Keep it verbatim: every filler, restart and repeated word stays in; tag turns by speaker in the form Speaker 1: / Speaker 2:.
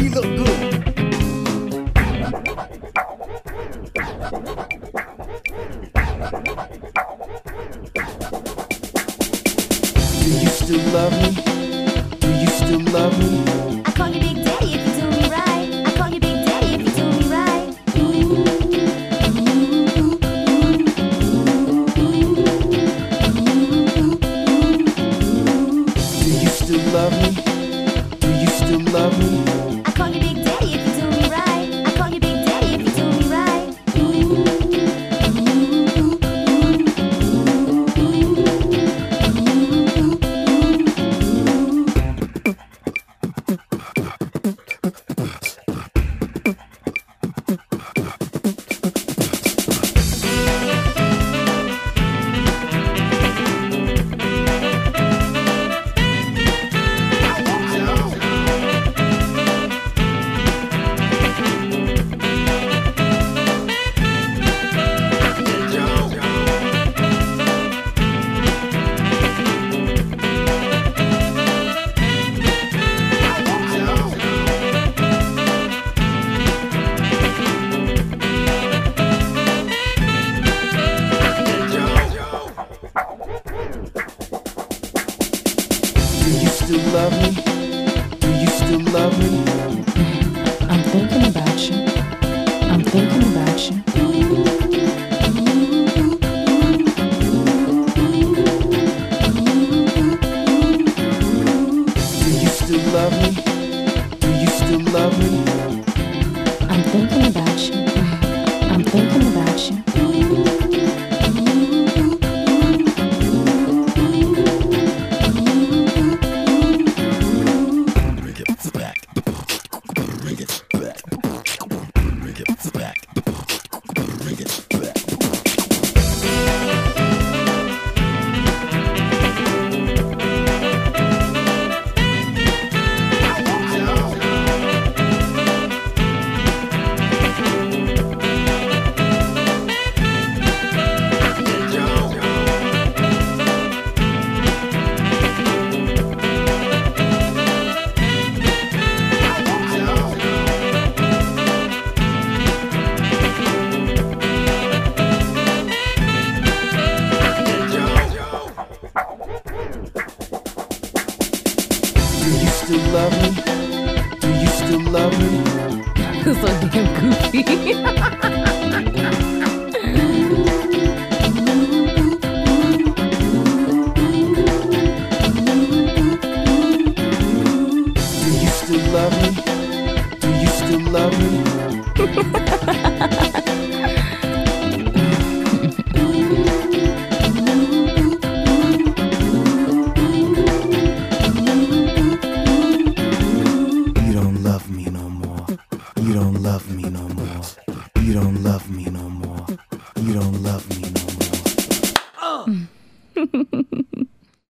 Speaker 1: You look good. Do you still love me? Do you still love me?
Speaker 2: I call you Big Daddy if you do me right. I call you Big Daddy if you do me right.
Speaker 1: Do you still love me? Do you still love me?
Speaker 2: I call you Big Daddy if you do me right. I call you Big Daddy if you do me right.
Speaker 1: Do you still love me? Do you still love me?
Speaker 3: I'm thinking about you. I'm thinking about you.
Speaker 1: Do you still love me? Do you still love me?
Speaker 3: I'm thinking about you. I'm thinking about you.
Speaker 1: Bring it back. Bring it back. Bring it back. Bring it back. Do you still love me? Do you still love me?
Speaker 3: So damn goofy.